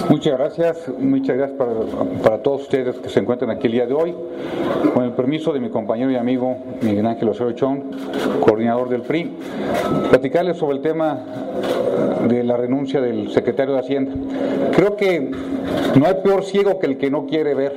Muchas gracias para todos ustedes que se encuentran aquí el día de hoy. Con el permiso de mi compañero y amigo Miguel Ángel Osorio Chong, coordinador del PRI, platicarles sobre el tema de la renuncia del secretario de Hacienda. Creo que no hay peor ciego que el que no quiere ver.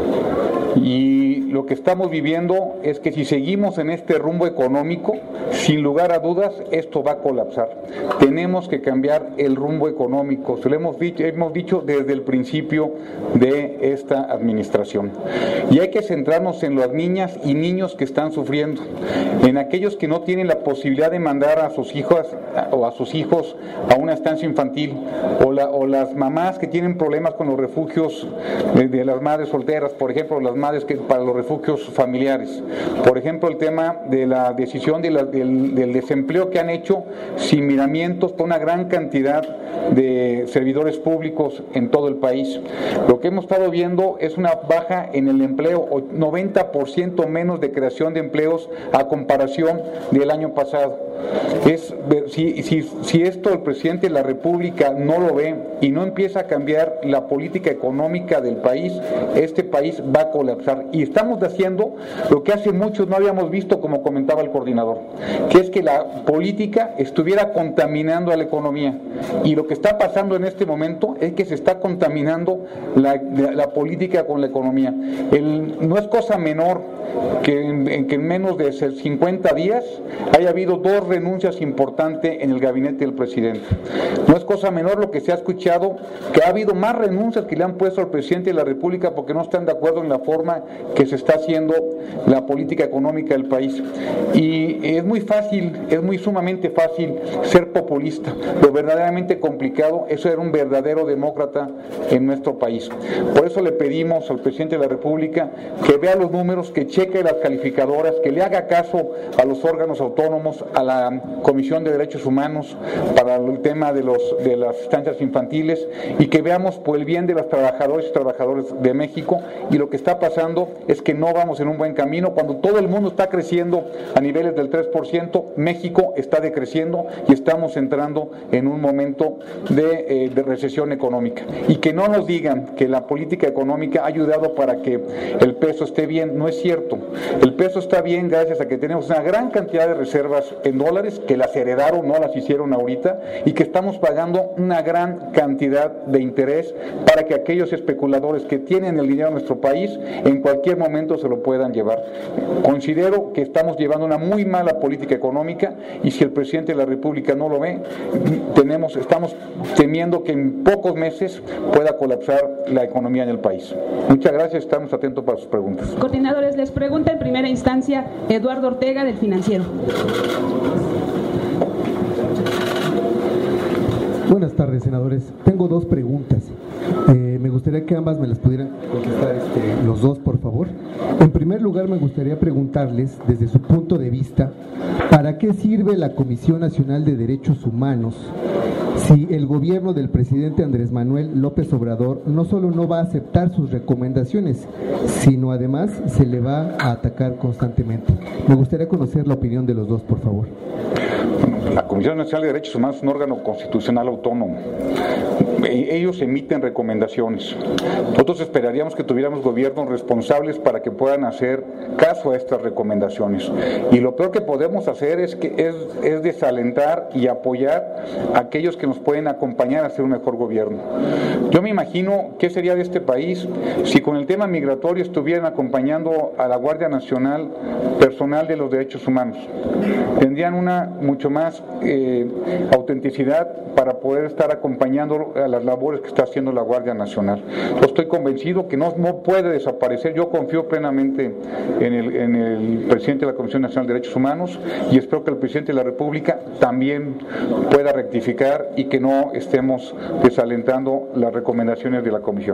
Y lo que estamos viviendo es que si seguimos en este rumbo económico, sin lugar a dudas, esto va a colapsar. Tenemos que cambiar el rumbo económico, se lo hemos dicho desde el principio de esta administración. Y hay que centrarnos en las niñas y niños que están sufriendo, en aquellos que no tienen la posibilidad de mandar a sus hijas o a sus hijos a una estancia infantil, o las mamás que tienen problemas con los refugios de las madres solteras, por ejemplo, las madres que para los refugios familiares. Por ejemplo, el tema de la decisión del desempleo que han hecho sin miramientos por una gran cantidad de servidores públicos en todo el país. Lo que hemos estado viendo es una baja en el empleo, 90% menos de creación de empleos a comparación del año pasado. Si esto el presidente de la República no lo ve y no empieza a cambiar la política económica del país, este país va a colapsar. Y estamos haciendo lo que hace muchos no habíamos visto, como comentaba el coordinador, que es que la política estuviera contaminando a la economía. Y lo que está pasando en este momento es que se está contaminando la política con la economía. No es cosa menor que en menos de 50 días haya habido 2 renuncias importantes en el gabinete del presidente. No es cosa menor lo que se ha escuchado, que ha habido más renuncias que le han puesto al presidente de la República porque no están de acuerdo en la forma que se está haciendo la política económica del país. Y es sumamente fácil ser populista. Lo verdaderamente complicado es ser un verdadero demócrata en nuestro país. Por eso le pedimos al presidente de la República que vea los números, que cheque las calificadoras, que le haga caso a los órganos autónomos, a la Comisión de Derechos Humanos para el tema de las estancias infantiles, y que veamos por el bien de los trabajadores y trabajadoras de México. Y lo que está pasando es que no vamos en un buen camino. Cuando todo el mundo está creciendo a niveles del 3%, México está decreciendo y estamos entrando en un momento de recesión económica. Y que no nos digan que la política económica ha ayudado para que el peso esté bien. No es cierto. El peso está bien gracias a que tenemos una gran cantidad de reservas en dólares que las heredaron, no las hicieron ahorita, y que estamos pagando una gran cantidad de interés para que aquellos especuladores que tienen el dinero en nuestro país en cualquier momento se lo puedan llevar. Considero que estamos llevando una muy mala política económica, y si el presidente de la República no lo ve, estamos temiendo que en pocos meses pueda colapsar la economía en el país. Muchas gracias, estamos atentos para sus preguntas. Coordinadores, les pregunta en primera instancia Eduardo Ortega, del Financiero. Buenas tardes, senadores. Tengo 2 preguntas. Me gustaría que ambas me las pudieran contestar los dos, por favor. En primer lugar, me gustaría preguntarles, desde su punto de vista, ¿para qué sirve la Comisión Nacional de Derechos Humanos si el gobierno del presidente Andrés Manuel López Obrador no solo no va a aceptar sus recomendaciones, sino además se le va a atacar constantemente? Me gustaría conocer la opinión de los dos, por favor. La Comisión Nacional de Derechos Humanos es un órgano constitucional autónomo. Ellos emiten recomendaciones. Nosotros esperaríamos que tuviéramos gobiernos responsables para que puedan hacer caso a estas recomendaciones. Y lo peor que podemos hacer es desalentar y apoyar a aquellos que nos pueden acompañar a hacer un mejor gobierno. Yo me imagino qué sería de este país si con el tema migratorio estuvieran acompañando a la Guardia Nacional personal de los derechos humanos. Tendrían una mucho más autenticidad para poder estar acompañando a las labores que está haciendo la Guardia Nacional. Yo estoy convencido que no puede desaparecer. Yo confío plenamente en el presidente de la Comisión Nacional de Derechos Humanos, y espero que el presidente de la República también pueda rectificar y que no estemos desalentando las recomendaciones de la Comisión.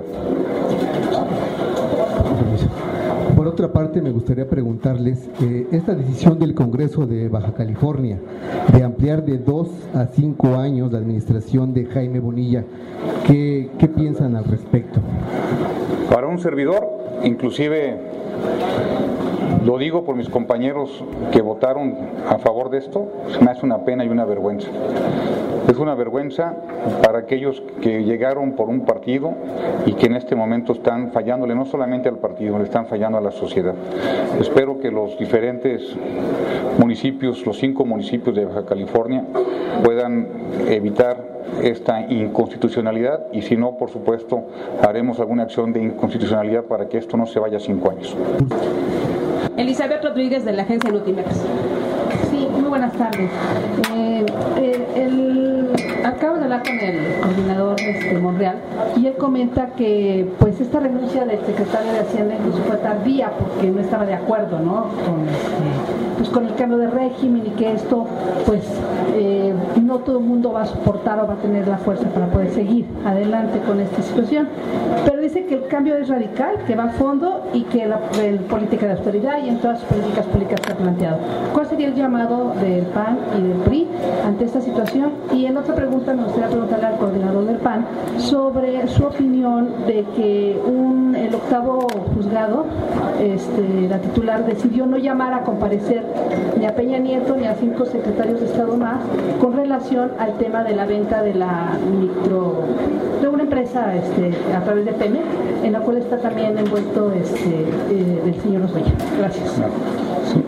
Por otra parte, me gustaría preguntarles, esta decisión del Congreso de Baja California de ampliar de 2 a 5 años la administración de Jaime Bonilla, ¿qué piensan al respecto? Para un servidor, inclusive Lo digo por mis compañeros que votaron a favor de esto, me hace una pena y una vergüenza. Es una vergüenza para aquellos que llegaron por un partido y que en este momento están fallándole no solamente al partido, le están fallando a la sociedad. Espero que los diferentes municipios, los 5 municipios de Baja California, puedan evitar esta inconstitucionalidad y si no, por supuesto, haremos alguna acción de inconstitucionalidad para que esto no se vaya 5 años. Elizabeth Rodríguez, de la agencia Notimex. Sí, muy buenas tardes. Acabo de hablar con el coordinador Monreal y él comenta que pues esta renuncia del secretario de Hacienda incluso fue tardía porque no estaba de acuerdo, ¿no? con el cambio de régimen y que esto pues no todo el mundo va a soportar o va a tener la fuerza para poder seguir adelante con esta situación, pero dice que el cambio es radical, que va a fondo y que la política de austeridad y en todas sus políticas públicas se ha planteado. ¿Cuál sería el llamado del PAN y del PRI ante esta situación? Y en otra pregunta me gustaría preguntarle al coordinador del PAN sobre su opinión de que el octavo juzgado, la titular, decidió no llamar a comparecer ni a Peña Nieto ni a 5 secretarios de Estado más con relación al tema de la venta de de una empresa a través de Pemex, en la cual está también envuelto el señor Oswald. Gracias. Sí.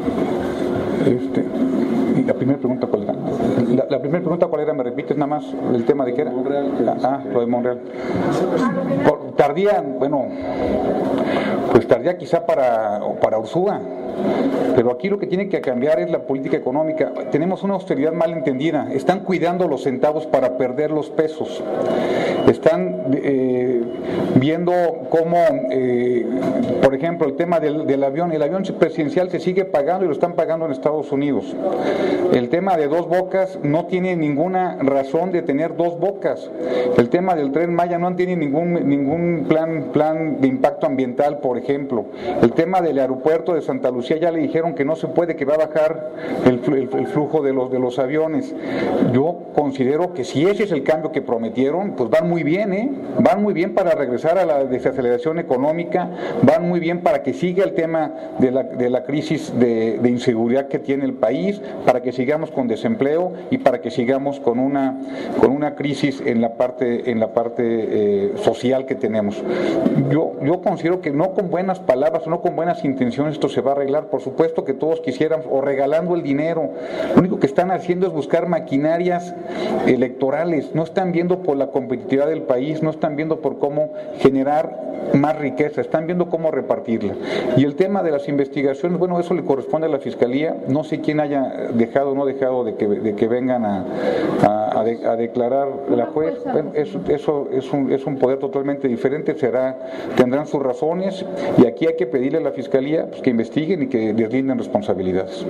La primera pregunta, ¿cuál era? La primera pregunta, ¿cuál era? ¿Me repites nada más el tema de qué era? Monreal. Lo de Monreal. Tardía, bueno, pues tardía quizá para Ursúa. Pero aquí lo que tiene que cambiar es la política económica. Tenemos una austeridad mal entendida. Están cuidando los centavos para perder los pesos. Están viendo cómo, por ejemplo, el tema del avión. El avión presidencial se sigue pagando y lo están pagando en Estados Unidos. El tema de Dos Bocas no tiene ninguna razón de tener dos bocas. El tema del Tren Maya no tiene ningún plan de impacto ambiental, por ejemplo. El tema del aeropuerto de Santa Lucía ya le dijeron que no se puede, que va a bajar el flujo de los aviones. Yo considero que si ese es el cambio que prometieron, pues van muy bien, van muy bien para regresar a la desaceleración económica, van muy bien para que siga el tema de la crisis de inseguridad que tiene el país, para que sigamos con desempleo y para que sigamos con una crisis en la parte social que tenemos. Yo considero que no con buenas palabras o no con buenas intenciones esto se va a arreglar. Por supuesto que todos quisieran, o regalando el dinero. Lo único que están haciendo es buscar maquinarias electorales. No están viendo por la competitividad del país, no están viendo por cómo generar más riqueza, están viendo cómo repartirla. Y el tema de las investigaciones, bueno, eso le corresponde a la Fiscalía. No sé quién haya dejado o no dejado de que vengan a declarar la juez. Bueno, eso es un poder totalmente diferente, tendrán sus razones, y aquí hay que pedirle a la Fiscalía pues, que investiguen y que deslinden responsabilidades.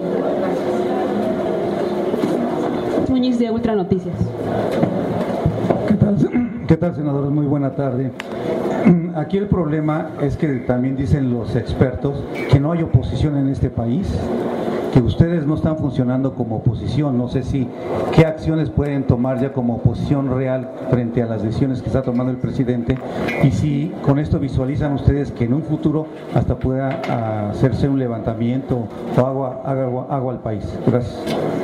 Muñiz, de Ultra Noticias. ¿Qué tal, senadores? Muy buena tarde. Aquí el problema es que también dicen los expertos que no hay oposición en este país, que ustedes no están funcionando como oposición. No sé qué acciones pueden tomar ya como oposición real frente a las decisiones que está tomando el presidente, y si con esto visualizan ustedes que en un futuro hasta pueda hacerse un levantamiento o agua al país. Gracias.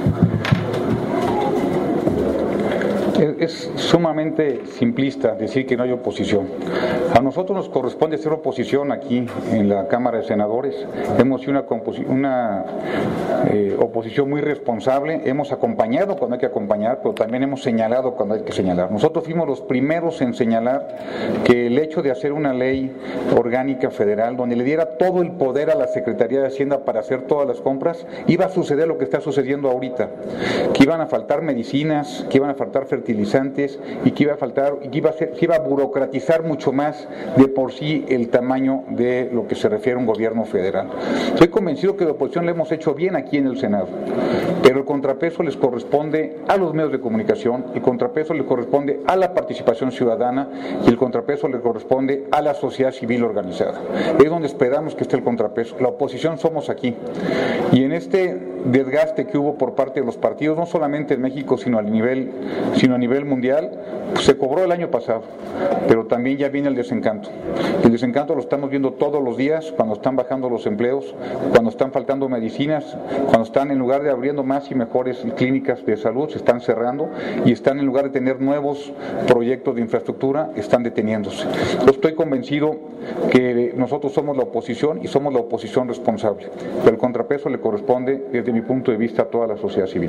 Es sumamente simplista decir que no hay oposición. A nosotros nos corresponde ser oposición aquí en la Cámara de Senadores. Hemos sido una oposición muy responsable, hemos acompañado cuando hay que acompañar, pero también hemos señalado cuando hay que señalar. Nosotros fuimos los primeros en señalar que el hecho de hacer una ley orgánica federal donde le diera todo el poder a la Secretaría de Hacienda para hacer todas las compras, iba a suceder lo que está sucediendo ahorita, que iban a faltar medicinas, que iban a faltar fertilizantes y que iba a burocratizar mucho más de por sí el tamaño de lo que se refiere a un gobierno federal. Estoy convencido que la oposición le hemos hecho bien aquí en el Senado, pero el contrapeso les corresponde a los medios de comunicación, el contrapeso le corresponde a la participación ciudadana y el contrapeso le corresponde a la sociedad civil organizada. Es donde esperamos que esté el contrapeso. La oposición somos aquí, y en este desgaste que hubo por parte de los partidos, no solamente en México, sino a nivel mundial, pues se cobró el año pasado, pero también ya viene el desencanto. El desencanto lo estamos viendo todos los días, cuando están bajando los empleos, cuando están faltando medicinas, cuando están, en lugar de abriendo más y mejores clínicas de salud, se están cerrando, y están, en lugar de tener nuevos proyectos de infraestructura, están deteniéndose. Yo estoy convencido que nosotros somos la oposición y somos la oposición responsable, pero el contrapeso le corresponde, desde mi punto de vista, a toda la sociedad civil.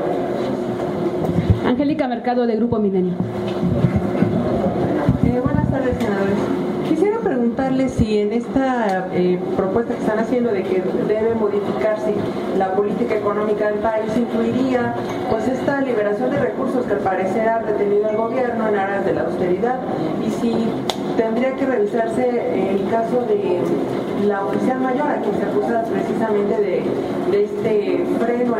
Angélica Mercado, de Grupo Milenio. Buenas tardes, senadores. Quisiera preguntarle si en esta propuesta que están haciendo de que debe modificarse la política económica del país incluiría pues esta liberación de recursos que al parecer ha retenido el gobierno en aras de la austeridad, y si tendría que revisarse el caso de la oficial mayor a quien se acusa precisamente de este freno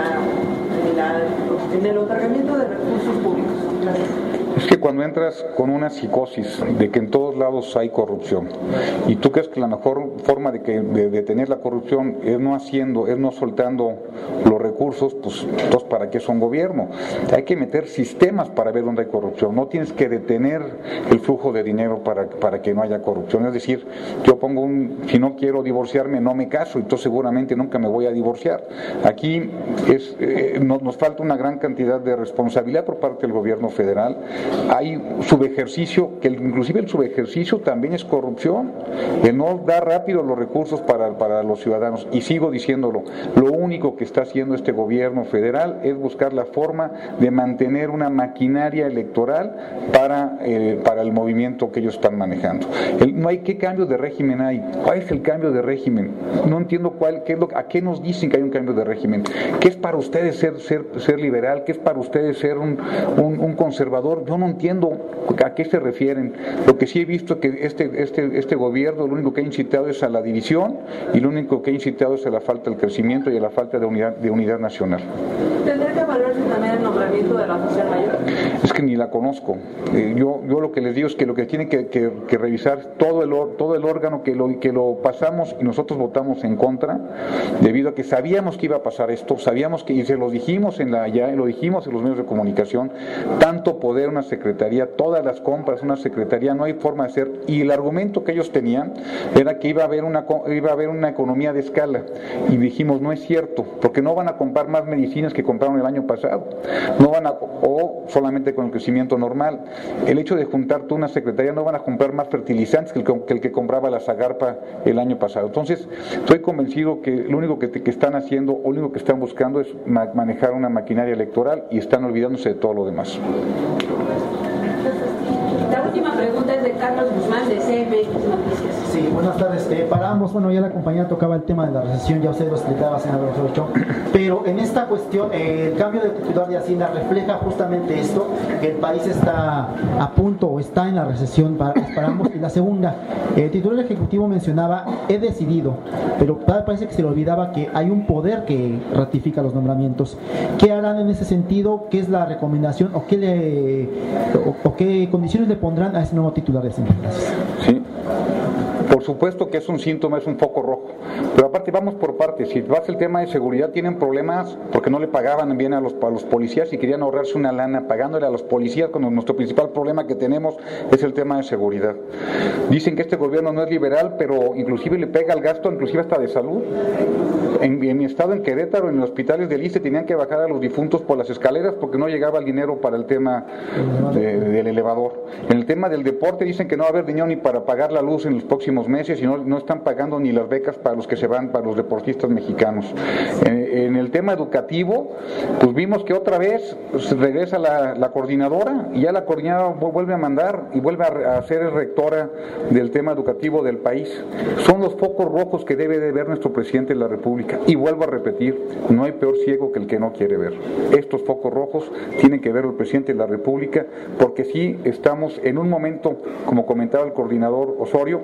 en el otorgamiento de recursos públicos. Gracias. Es que cuando entras con una psicosis de que en todos lados hay corrupción y tú crees que la mejor forma de detener la corrupción es no soltando los recursos, pues entonces ¿para qué son gobierno? Hay que meter sistemas para ver dónde hay corrupción. No tienes que detener el flujo de dinero para que no haya corrupción. Es decir, yo pongo si no quiero divorciarme, no me caso, y entonces seguramente nunca me voy a divorciar. Aquí nos falta una gran cantidad de responsabilidad por parte del gobierno federal. Hay subejercicio, que inclusive el subejercicio también es corrupción, el no dar rápido los recursos para los ciudadanos. Y sigo diciéndolo, lo único que está haciendo este gobierno federal es buscar la forma de mantener una maquinaria electoral para el movimiento que ellos están manejando. No hay qué cambio de régimen hay. ¿Cuál es el cambio de régimen? No entiendo a qué nos dicen que hay un cambio de régimen. ¿Qué es para ustedes ser liberal? ¿Qué es para ustedes ser un conservador? Yo no entiendo a qué se refieren. Lo que sí he visto es que este gobierno lo único que ha incitado es a la división, y lo único que ha incitado es a la falta del crecimiento y a la falta de unidad nacional. ¿Tendría que evaluarse también el nombramiento de la oficial mayor? Es que ni la conozco. Yo lo que les digo es que lo que tiene que revisar todo el órgano que lo pasamos y nosotros votamos en contra, debido a que sabíamos que iba a pasar esto, sabíamos que, y se lo dijimos lo dijimos en los medios de comunicación, tanto poder una secretaría, todas las compras, una secretaría, no hay forma de hacer, y el argumento que ellos tenían era que iba a haber una economía de escala, y dijimos no es cierto, porque no van a comprar más medicinas que compraron el año pasado, o solamente con el crecimiento normal. El hecho de juntar toda una secretaría, no van a comprar más fertilizantes que el que compraba la Zagarpa el año pasado. Entonces estoy convencido que lo único que están haciendo, o lo único que están buscando es manejar una maquinaria electoral, y están olvidándose de todo lo demás. La última pregunta es de Carlos Guzmán, de CMX Noticias. Sí, buenas tardes. Para ambos, ya la compañía tocaba el tema de la recesión, ya usted lo explicaba, senador Osorio, pero en esta cuestión, el cambio de titular de Hacienda refleja justamente esto, que el país está a punto o está en la recesión para ambos. Y la segunda, el titular ejecutivo mencionaba, he decidido, pero parece que se le olvidaba que hay un poder que ratifica los nombramientos. ¿Qué harán en ese sentido? ¿Qué es la recomendación o qué condiciones le pondrán a ese nuevo titular de Hacienda? Sí. Por supuesto que es un síntoma, es un foco rojo, pero aparte vamos por partes. Si vas el tema de seguridad, tienen problemas porque no le pagaban bien a los policías y querían ahorrarse una lana pagándole a los policías, cuando nuestro principal problema que tenemos es el tema de seguridad. Dicen que este gobierno no es liberal, pero inclusive le pega al gasto, inclusive hasta de salud. En mi estado, en Querétaro, en los hospitales del ISSSTE tenían que bajar a los difuntos por las escaleras porque no llegaba el dinero para el tema del elevador. En el tema del deporte dicen que no va a haber dinero ni para pagar la luz en los próximos meses, y no están pagando ni las becas para los que se van, para los deportistas mexicanos. En el tema educativo, pues vimos que otra vez regresa la coordinadora, y ya la coordinadora vuelve a mandar y vuelve a ser rectora del tema educativo del país. Son los focos rojos que debe de ver nuestro presidente de la República. Y vuelvo a repetir, no hay peor ciego que el que no quiere ver. Estos focos rojos tienen que ver el presidente de la República, porque sí estamos en un momento, como comentaba el coordinador Osorio, en un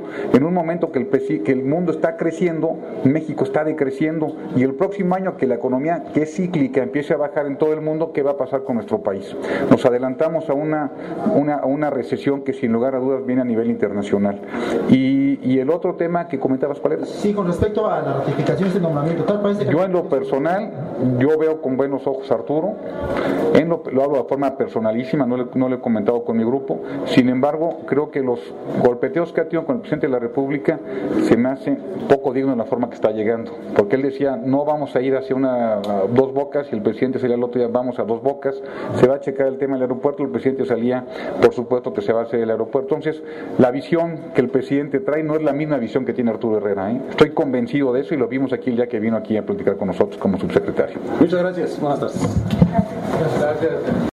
un momento que el mundo está creciendo, México está decreciendo, y el próximo año que la economía, que es cíclica, empiece a bajar en todo el mundo, ¿qué va a pasar con nuestro país? Nos adelantamos a una recesión que sin lugar a dudas viene a nivel internacional. Y el otro tema que comentabas, ¿cuál era? Sí, con respecto a la ratificación de este nombramiento, tal parece que... Yo en lo personal, yo veo con buenos ojos a Arturo, lo hablo de forma personalísima, no lo he comentado con mi grupo. Sin embargo, creo que los golpeteos que ha tenido con el presidente de la República se me hace poco digno en la forma que está llegando, porque él decía, no vamos a ir hacia Dos Bocas, y el presidente salía el otro día, vamos a Dos Bocas, se va a checar el tema del aeropuerto, el presidente salía, por supuesto que se va a hacer el aeropuerto. Entonces, la visión que el presidente trae no es la misma visión que tiene Arturo Herrera, ¿eh? Estoy convencido de eso, y lo vimos aquí el día que vino aquí a platicar con nosotros como subsecretario. Muchas gracias. Buenas tardes. Gracias.